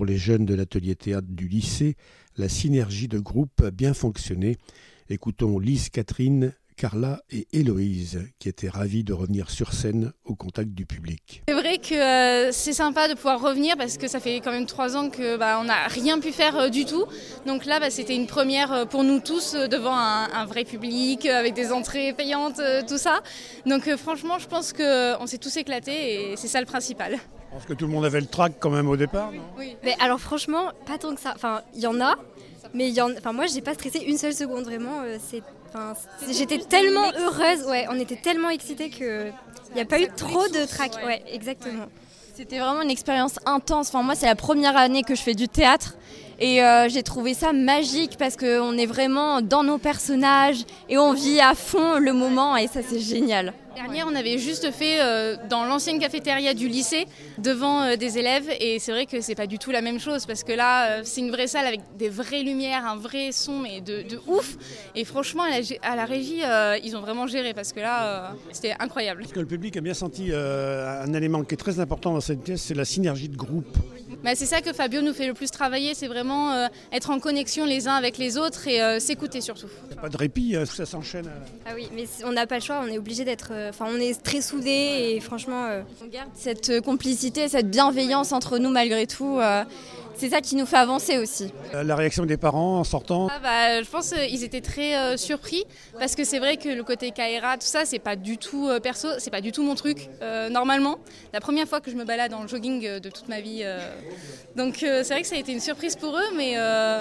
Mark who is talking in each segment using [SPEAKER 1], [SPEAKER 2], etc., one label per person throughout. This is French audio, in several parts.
[SPEAKER 1] les jeunes de l'atelier théâtre du lycée, la synergie de groupe a bien fonctionné. Écoutons Lise, Catherine, Carla et Héloïse, qui étaient ravies de revenir sur scène au contact du public.
[SPEAKER 2] C'est vrai que c'est sympa de pouvoir revenir parce que ça fait quand même 3 ans que on n'a rien pu faire du tout. Donc là, c'était une première pour nous tous devant un vrai public, avec des entrées payantes, tout ça. Donc franchement, je pense qu'on s'est tous éclatés et c'est ça le principal.
[SPEAKER 3] Je pense que tout le monde avait le trac quand même au départ, non ?
[SPEAKER 4] Oui. Mais alors franchement, pas tant que ça. Enfin, il y en a, mais moi, j'ai pas stressé une seule seconde, vraiment. J'étais tellement heureuse, on était tellement excités qu'il n'y a pas eu trop de trac. Ouais, exactement.
[SPEAKER 5] C'était vraiment une expérience intense. Moi, c'est la première année que je fais du théâtre et j'ai trouvé ça magique parce qu'on est vraiment dans nos personnages et on vit à fond le moment et ça, c'est génial.
[SPEAKER 2] Dernière, on avait juste fait dans l'ancienne cafétéria du lycée devant des élèves et c'est vrai que c'est pas du tout la même chose parce que là c'est une vraie salle avec des vraies lumières, un vrai son mais de ouf et franchement à la régie ils ont vraiment géré parce que là c'était incroyable.
[SPEAKER 3] Parce que le public a bien senti un élément qui est très important dans cette pièce, c'est la synergie de groupe.
[SPEAKER 2] C'est ça que Fabio nous fait le plus travailler, c'est vraiment être en connexion les uns avec les autres et s'écouter surtout.
[SPEAKER 3] Il n'y a pas de répit, ça s'enchaîne.
[SPEAKER 4] Ah oui, mais on n'a pas le choix, on est obligé d'être... on est très soudés et franchement...
[SPEAKER 5] On garde cette complicité, cette bienveillance entre nous malgré tout. C'est ça qui nous fait avancer aussi.
[SPEAKER 3] La réaction des parents en sortant
[SPEAKER 2] Je pense qu'ils étaient très surpris parce que c'est vrai que le côté Kaera, tout ça, c'est pas du tout perso, c'est pas du tout mon truc normalement. La première fois que je me balade en jogging de toute ma vie. Donc c'est vrai que ça a été une surprise pour eux, mais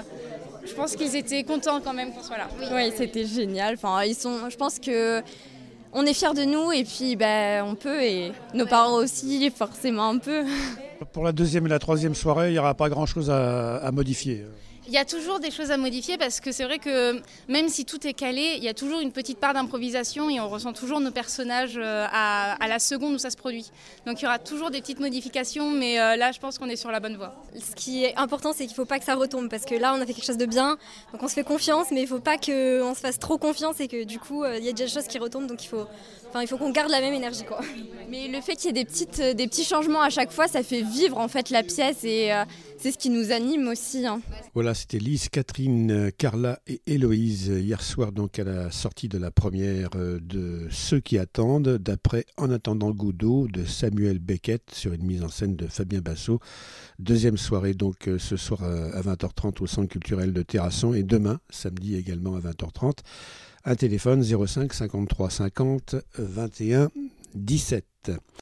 [SPEAKER 2] je pense qu'ils étaient contents quand même qu'on soit là.
[SPEAKER 5] Oui, c'était génial. Je pense que on est fiers de nous et puis on peut et nos parents aussi forcément un peu.
[SPEAKER 3] Pour la deuxième et la troisième soirée, il n'y aura pas grand-chose à modifier.
[SPEAKER 2] Il y a toujours des choses à modifier parce que c'est vrai que même si tout est calé, il y a toujours une petite part d'improvisation et on ressent toujours nos personnages à la seconde où ça se produit. Donc il y aura toujours des petites modifications, mais là je pense qu'on est sur la bonne voie.
[SPEAKER 4] Ce qui est important, c'est qu'il ne faut pas que ça retombe parce que là on a fait quelque chose de bien, donc on se fait confiance, mais il ne faut pas qu'on se fasse trop confiance et que du coup il y a déjà des choses qui retombent, donc il faut qu'on garde la même énergie, quoi.
[SPEAKER 5] Mais le fait qu'il y ait des petits changements à chaque fois, ça fait vivre en fait la pièce et c'est ce qui nous anime aussi.
[SPEAKER 1] Voilà, c'était Lise, Catherine, Carla et Héloïse hier soir donc à la sortie de la première de Ceux qui attendent, d'après En attendant Godot de Samuel Beckett sur une mise en scène de Fabien Bassot. Deuxième soirée donc ce soir à 20h30 au Centre culturel de Terrasson et demain, samedi également à 20h30. Un téléphone 05 53 50 21 17.